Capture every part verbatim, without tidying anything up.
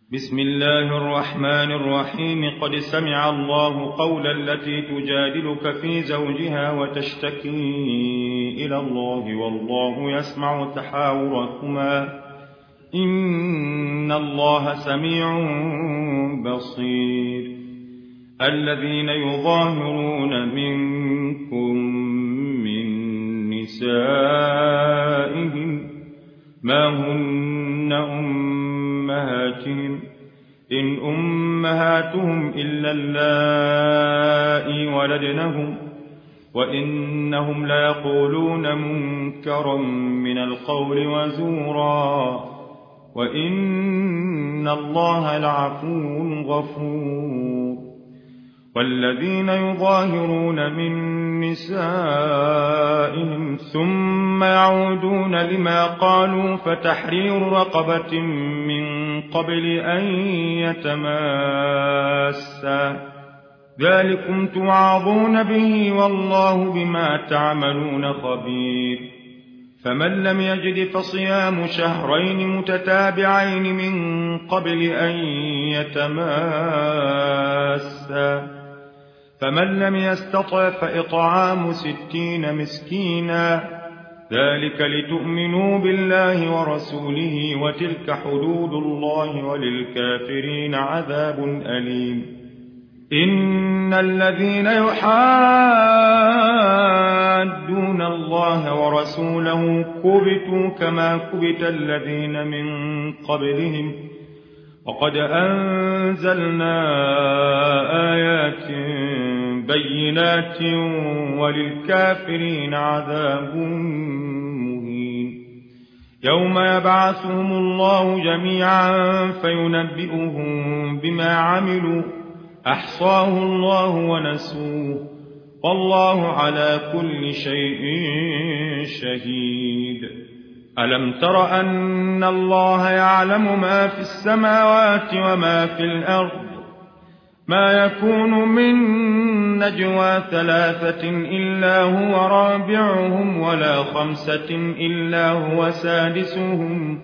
بسم الله الرحمن الرحيم. قد سمع الله قول التي تجادلك في زوجها وتشتكي إلى الله والله يسمع تحاوركما إن الله سميع بصير. الذين يظاهرون منكم من نسائهم ما هن أمهاتهم إن أمهاتهم إلا اللائي ولدنهم وإنهم ليقولون منكرا من القول وزورا وإن الله لعفو غفور. والذين يظاهرون من نسائهم ثم يعودون لما قالوا فتحرير رقبة من قبل أن يتماسا ذلكم توعظون به والله بما تعملون خبير. فمن لم يجد فصيام شهرين متتابعين من قبل أن يتماسا فمن لم يستطع فإطعام ستين مسكينا ذلك لتؤمنوا بالله ورسوله وتلك حدود الله وللكافرين عذاب أليم. إن الذين يحادون الله ورسوله كبتوا كما كبت الذين من قبلهم وقد أنزلنا آيات بينات وللكافرين عذاب مهين. يوم يبعثهم الله جميعا فينبئهم بما عملوا أحصاه الله ونسوه والله على كل شيء شهيد. ألم تر أن الله يعلم ما في السماوات وما في الأرض ما يكون من نجوى ثلاثة إلا هو رابعهم ولا خمسة إلا هو سادسهم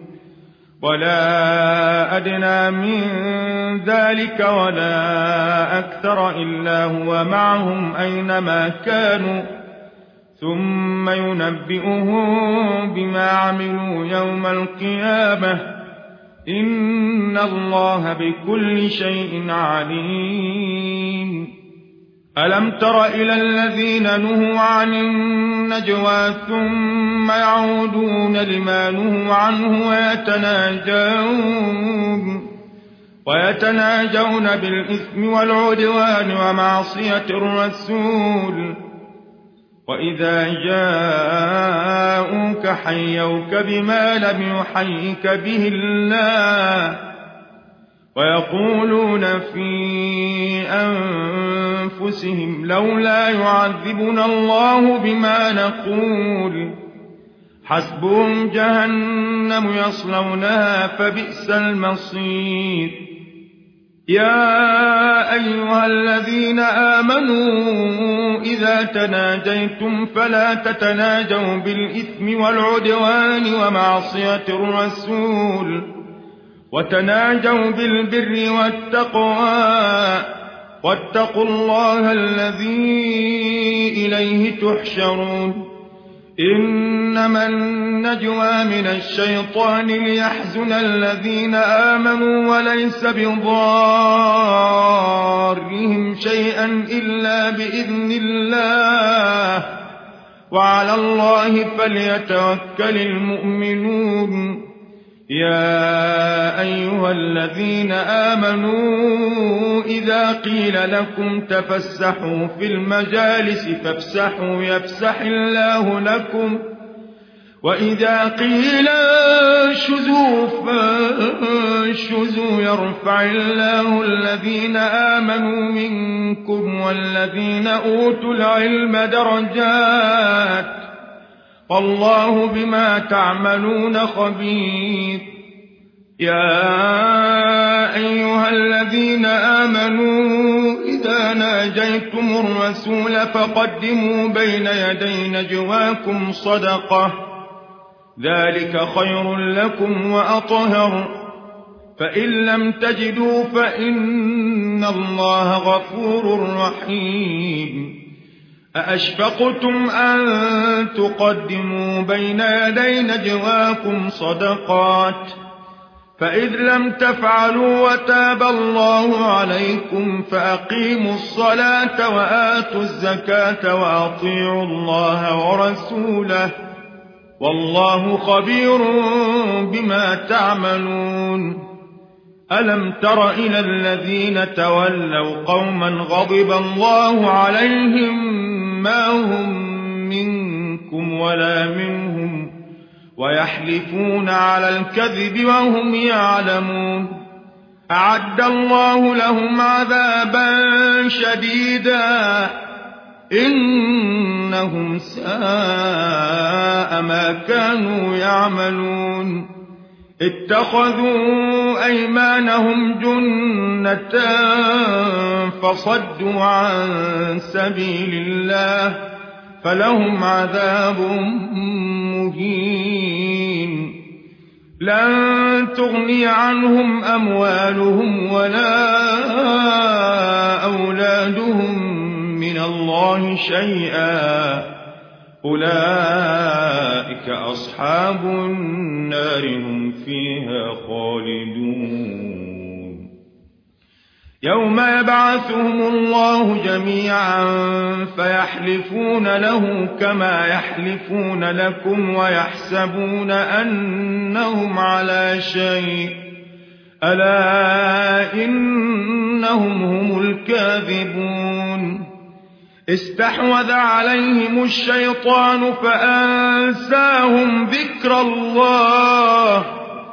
ولا أدنى من ذلك ولا أكثر إلا هو معهم أينما كانوا ثم ينبئهم بما عملوا يوم القيامة إن الله بكل شيء عليم. ألم تر إلى الذين نهوا عن النجوى ثم يعودون لما نهوا عنه ويتناجون ويتناجون بالإثم والعدوان ومعصية الرسول وإذا جاءوك حيوك بما لم يحيك به الله ويقولون في أنفسهم لولا يعذبنا الله بما نقول حسبهم جهنم يصلونها فبئس المصير. يا أيها الذين آمنوا إذا تناجيتم فلا تتناجوا بالإثم والعدوان ومعصية الرسول وتناجوا بالبر والتقوى واتقوا الله الذي إليه تحشرون. إنما النجوى من الشيطان ليحزن الذين آمنوا وليس بضارهم شيئا إلا بإذن الله وعلى الله فليتوكل المؤمنون. يا أيها الذين آمنوا إذا قيل لكم تفسحوا في المجالس فافسحوا يفسح الله لكم وإذا قيل انشزوا فانشزوا يرفع الله الذين آمنوا منكم والذين أوتوا العلم درجات والله بما تعملون خبير. يا أيها الذين آمنوا إذا ناجيتم الرسول فقدموا بين يدي نجواكم صدقة ذلك خير لكم وأطهر فإن لم تجدوا فإن الله غفور رحيم أأشفقتم أن تقدموا بين يدي نجواكم صدقات فإذ لم تفعلوا وتاب الله عليكم فأقيموا الصلاة وآتوا الزكاة وأطيعوا الله ورسوله والله خبير بما تعملون ألم تر إلى الذين تولوا قوما غضب الله عليهم ما هم منكم ولا منهم ويحلفون على الكذب وهم يعلمون أعد الله لهم عذابا شديدا إنهم ساء ما كانوا يعملون اتخذوا أيمانهم جنة فصدوا عن سبيل الله فلهم عذاب مهين لن تغني عنهم أموالهم ولا أولادهم من الله شيئا أولئك أصحاب النار هم فيها خالدون يوم يبعثهم الله جميعا فيحلفون له كما يحلفون لكم ويحسبون أنهم على شيء ألا إنهم هم الكاذبون استحوذ عليهم الشيطان فأنساهم ذكر الله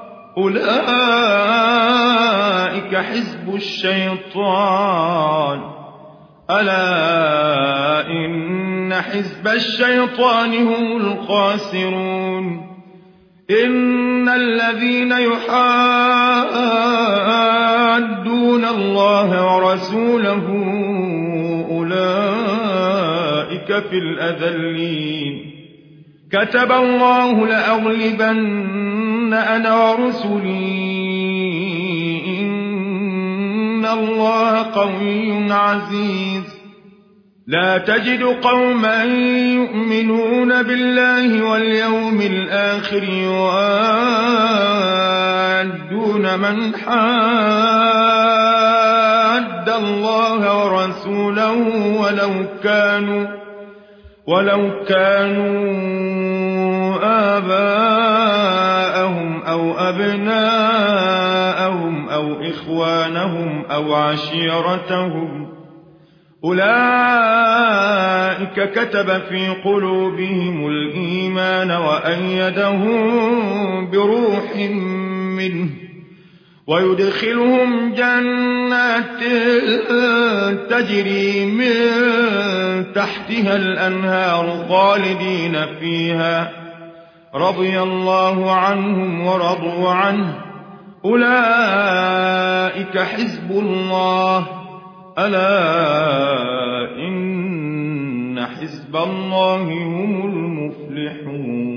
أولئك حزب الشيطان ألا إن حزب الشيطان هم الخاسرون إن الذين يحادون الله ورسوله أولئك في الأذلين كتب الله لأغلبن أنا ورسلي إن الله قوي عزيز لا تجد قوما يؤمنون بالله واليوم الآخر يوادون من حاد الله ورسوله ولو كانوا ولو كانوا آباءهم أو أبناءهم أو إخوانهم أو عشيرتهم أولئك كتب في قلوبهم الإيمان وأيدهم بروح منه ويدخلهم جنات تجري من تحتها الأنهار خالدين فيها رضي الله عنهم ورضوا عنه أولئك حزب الله ألا إن حزب الله هم المفلحون